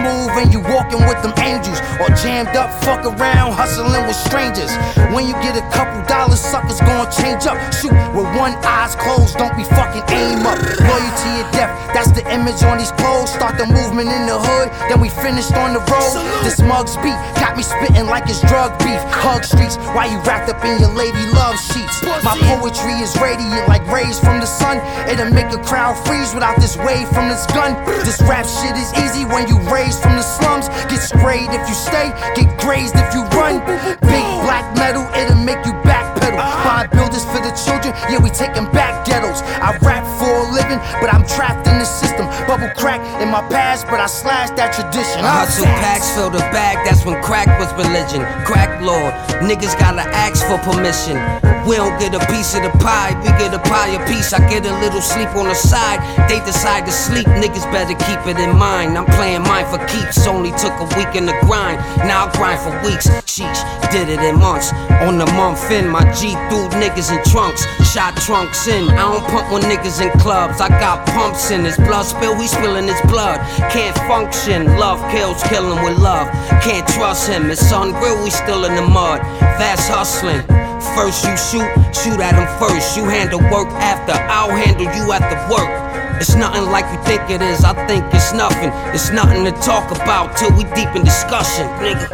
move and you walking with them angels, or jammed up, fuck around, hustling with strangers. When you get a couple dollars, suckers gon' change up. Shoot with one eye's closed, don't be fucking aim up. Loyalty or death, that's the image on these clothes. Start the movement in the hood, then we finished on the road. This mug's beat got me spitting like it's drug beef. Hug streets while you wrapped up in your lady love sheets. My poetry is radiant like rays from the sun. It'll make a crowd freeze without this wave from this gun. This rap shit is easy when you raised from the slums. Get sprayed if you stay, get grazed if you run. Big black metal, it'll make you backpedal. Bodybuilders for the children, yeah, we taking back ghettos. I rap for a living, but I'm trapped in the system. Bubble crack in my past, but I slashed that tradition. I hustle packs, fill the bag, that's when crack was religion. Crack lord, niggas gotta ask for permission. We don't get a piece of the pie, we get a pie a piece. I get a little sleep on the side, they decide to sleep. Niggas better keep it in mind, I'm playing mine for keeps. Only took a week in the grind, now I grind for weeks. Cheech, did it in months. On the month in, my G threw niggas in trunks, shot trunks in. I don't pump with niggas in clubs, I got pumps in. His blood spill, we spilling his blood. Can't function, love kills, killing with love. Can't trust him, his son grill, we still in the mud. Fast hustling. First you shoot at him first. You handle work after, I'll handle you after work. It's nothing like you think it is, I think it's nothing. It's nothing to talk about till we deep in discussion, nigga.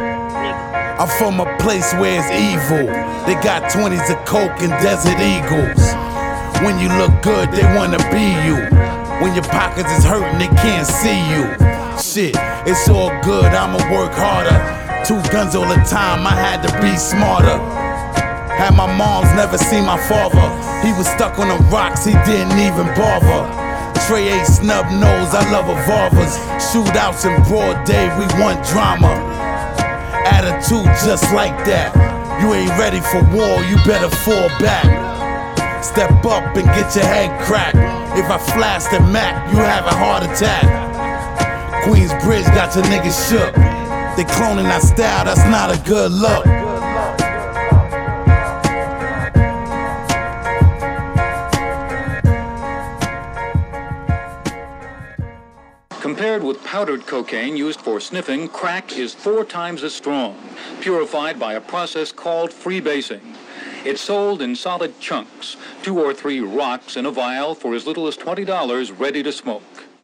I'm from a place where it's evil. They got 20s of coke and Desert Eagles. When you look good, they wanna be you. When your pockets is hurting, they can't see you. Shit, it's all good, I'ma work harder. 2 guns all the time, I had to be smarter. Had my moms never seen my father. He was stuck on the rocks, he didn't even bother. Trey A snub nose, I love revolvers. Shootouts in broad day, we want drama. Attitude just like that. You ain't ready for war, you better fall back. Step up and get your head cracked. If I flash the Mac, you have a heart attack. Queensbridge got your niggas shook. They cloning our style, that's not a good look. Compared with powdered cocaine used for sniffing, crack is 4 times as strong, purified by a process called freebasing. It's sold in solid chunks, 2 or 3 rocks in a vial for as little as $20, ready to smoke.